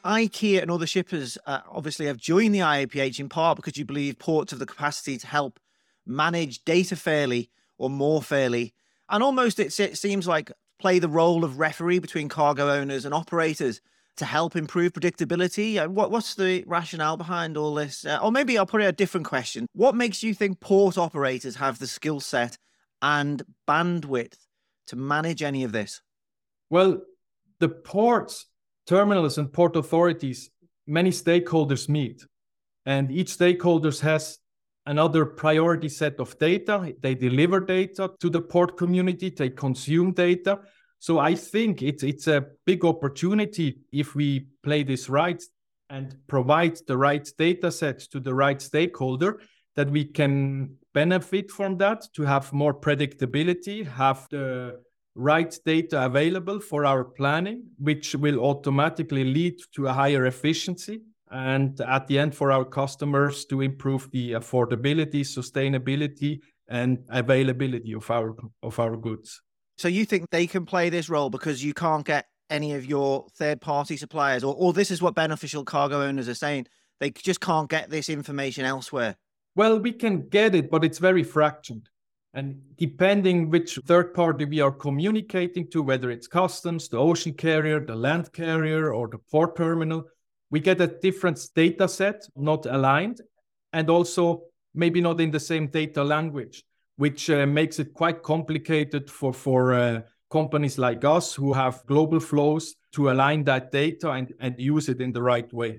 IKEA and other shippers obviously have joined the IAPH in part because you believe ports have the capacity to help manage data fairly or more fairly. And almost it seems like play the role of referee between cargo owners and operators to help improve predictability. What's the rationale behind all this? Or maybe I'll put it a different question. What makes you think port operators have the skill set and bandwidth to manage any of this? Well, the ports, terminals, and port authorities, many stakeholders meet, and each stakeholder has another priority set of data. They deliver data to the port community, they consume data. So I think it's a big opportunity if we play this right and provide the right data sets to the right stakeholder, that we can benefit from that to have more predictability, have the right data available for our planning, which will automatically lead to a higher efficiency. And at the end, for our customers to improve the affordability, sustainability, and availability of our goods. So you think they can play this role because you can't get any of your third-party suppliers, or this is what beneficial cargo owners are saying, they just can't get this information elsewhere? Well, we can get it, but it's very fractured. And depending which third party we are communicating to, whether it's customs, the ocean carrier, the land carrier, or the port terminal, we get a different data set, not aligned, and also maybe not in the same data language, which makes it quite complicated for companies like us who have global flows to align that data and use it in the right way.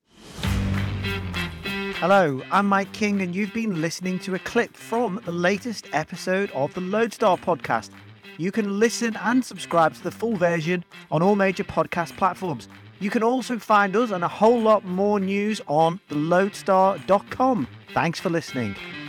Hello, I'm Mike King, and you've been listening to a clip from the latest episode of the Loadstar podcast. You can listen and subscribe to the full version on all major podcast platforms. You can also find us and a whole lot more news on theloadstar.com. Thanks for listening.